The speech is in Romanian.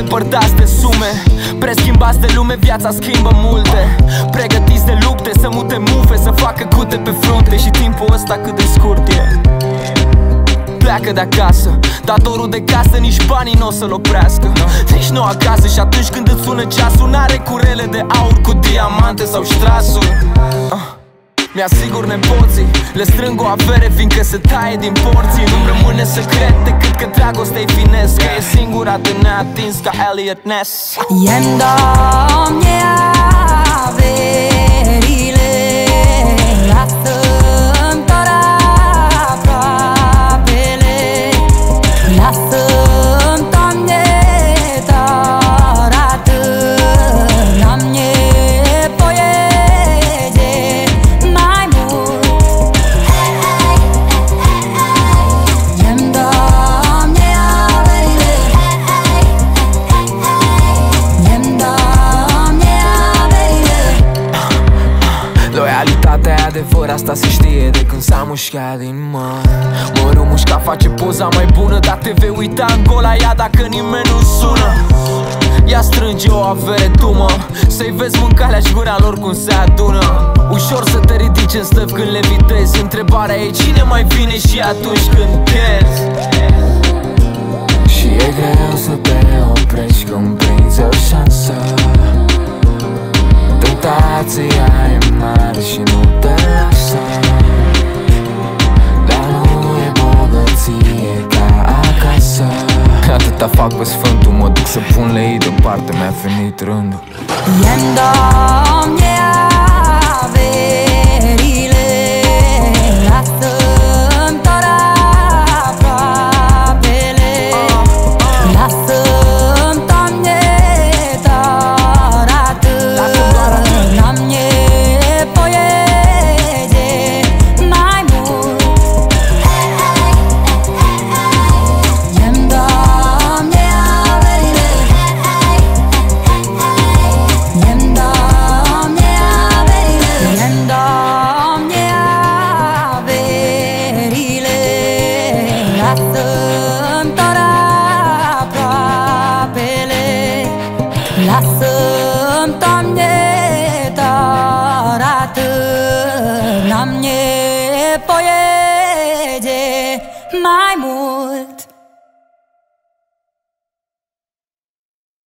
îndepărtați de sume, preschimbați de lume, viața schimbă multe. Pregătiți de lupte, să mute mufe, să facă cute pe frunte. Și timpul ăsta cât de scurt e. Pleacă de acasă, datorul de casă nici banii n-o să-l oprească. Nici nu acasă. Și atunci când îți sună ceasul, n-are curele de aur cu diamante sau ștrasuri. Mi-asigur nepoții, le strâng o avere fiindcă se taie din porții. Nu-mi rămâne secret decât că dragostea-i finesc, că e singura de neatins ca Elliot Ness. Jem domne averile, lasă-mi doar aproapele. Lasă-mi, Doamne, doar atât. N-am nevoie de mai mult. Jem domne averile, jem domne averile. Loialitatea e adevăr, asta se știe de când s-a mușcat din măr. Mărul mușca face poza mai bună, dar te vei uita în gola ea dacă nimeni nu sună. Ea strânge o avere dumă, să-i vezi mâncarea și gura lor cum se adună. Ușor să te ridici în stăv când levitezi. Întrebarea e cine mai vine și atunci când pierzi. Și e greu să te oprești când prinzi o șansă. Tentația e mare și nu te lasă. Dar nu e bogăție ca acasă. Atâta fac pe sfântul, mă duc să pun lei deoparte, mi-a venit rândul. Jem domne averile, lasă-mi doar aproapele. Lasă-mi, Doamne, doar atât. N-am nevoie de mai mult. Jem domne averile, jem domne averile, jem domne averile. Lasă-mi doar aproapele. Lasă-mi, Doamne, doar atât. N-am nevoie de mai mult.